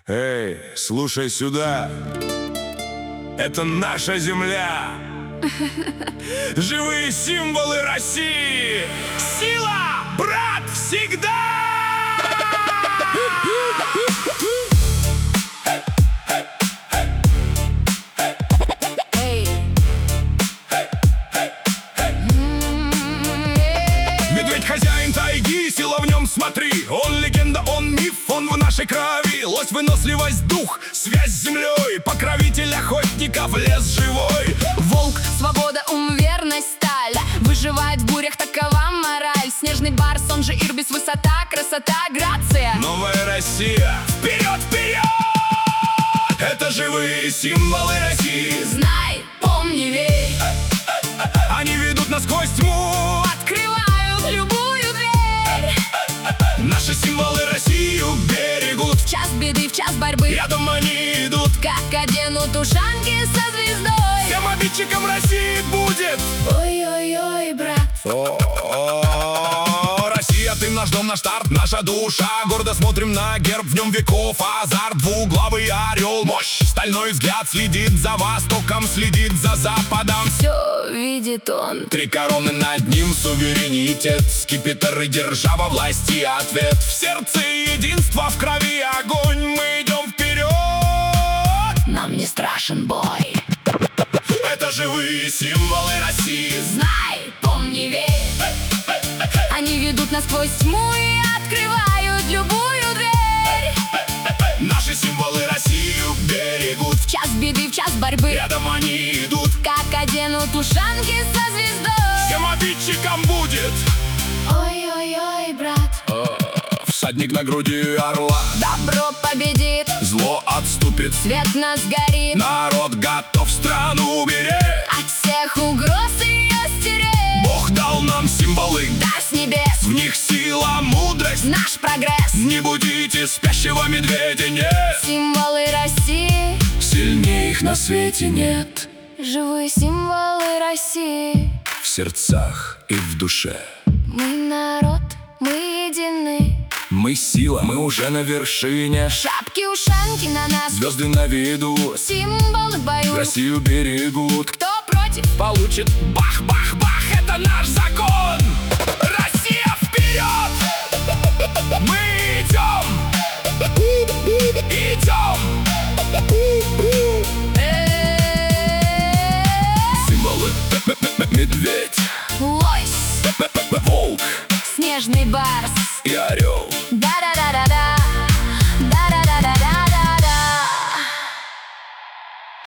Эй, слушай сюда. Это наша земля. Живые символы России. Сила, брат, всегда! Медведь хозяин тайги, сила в нем, смотри. Он легенда, он миф, он в нашей крови. Лось, выносливость, дух, связь с землей. Покровитель охотников, лес живой. Волк, свобода, ум, верность, сталь. Выживает в бурях, такова мораль. Снежный барс, он же Ирбис, высота, красота, грация. Новая Россия, вперед, вперед! Это живые символы России. Знай, помни, верь. Они ведут нас сквозь тьму. Открывают любую дверь. Наши символы Россию берегут. В час беды, в час борьбы. Рядом они идут. Как оденут ушанки со звездой. Всем обидчикам России будет. Ой-ой-ой, брат. Россия, ты наш дом, наш старт, наша душа. Гордо смотрим на герб, в нем веков азарт. Двуглавый орел, мощь, стальной взгляд. Следит за востоком, следит за западом. Все видит он. Три короны над ним, суверенитет. Скипетр и держава, власти ответ. В сердце единство, в крови огонь. Мы идем вперед. Нам не страшен бой. Это живые символы России. Знай, помни, верь. Они ведут нас сквозь тьму и открывают любую дверь. Наши символы Россию берегут. В час беды, в час борьбы. Рядом они идут. Как оденут ушанки со звездой. Всем обидчикам будет. Ой-ой-ой, брат. Всадник на груди орла. Добро победит, Зло отступит. свет нас горит. Народ готов страну уберечь. От всех угроз ее стереть. Бог дал нам символы. Да с небес В них сила, мудрость. наш прогресс. Не будите спящего медведя, нет. Символы России. Сильнее их на свете нет. Живые символы России. В сердцах и в душе. Мы народ, мы едины. Мы сила, мы уже на вершине. Шапки-ушанки на нас. Звезды на виду. Символы в бою. Россию берегут. Кто против? Получит бах-бах-бах. Это наш закон. Россия, вперед! Мы идем. Идем. Символы. Медведь. Лось, Волк снежный барс. и орел.